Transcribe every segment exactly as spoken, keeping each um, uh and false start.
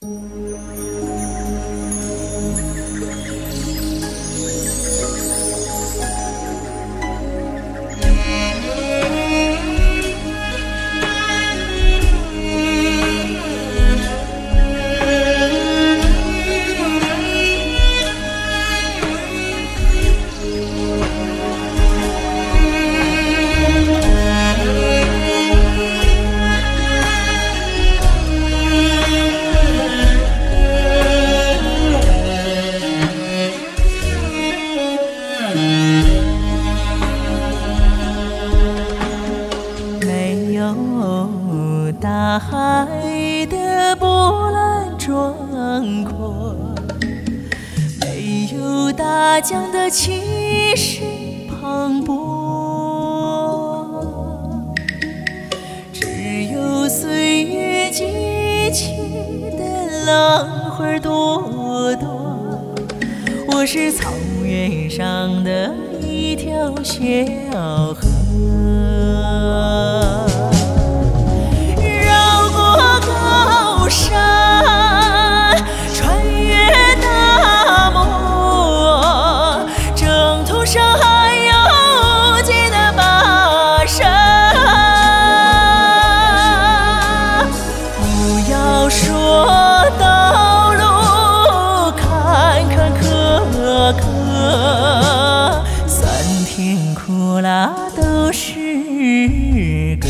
没有大海的波澜壮阔，没有大江的气势磅礴，只有岁月激起的浪花朵朵。我是草原上的一条小河，绕过高山，穿越大漠，征途上还有无尽的跋涉。不要说道路坎坎坷坷，酸甜苦辣都是歌。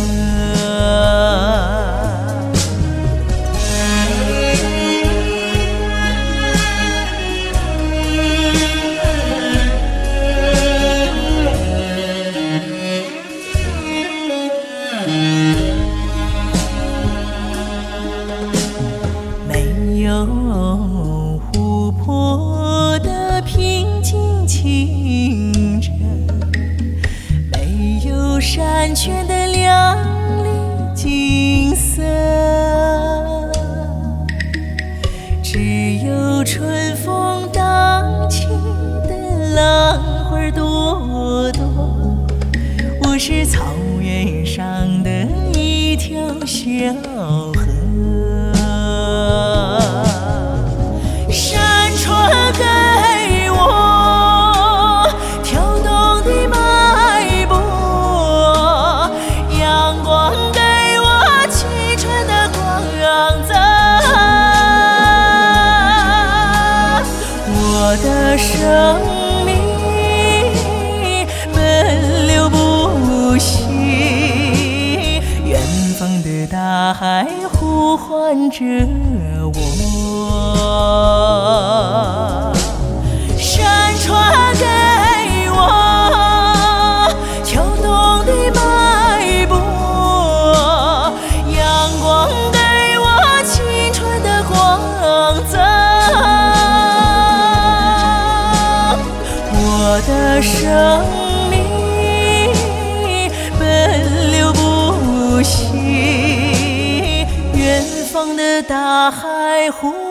没有湖泊的平静清澈，没有山泉的亮丽景色，只有春风荡起的浪花朵朵。我是草原上的一条小河，山川给我跳动的脉搏，阳光给我青春的光泽。我的生命奔流不息，远方的大海呼唤着我，山川给我跳动的脉搏，阳光给我青春的光泽。我的生命奔流不息，远方的大海呼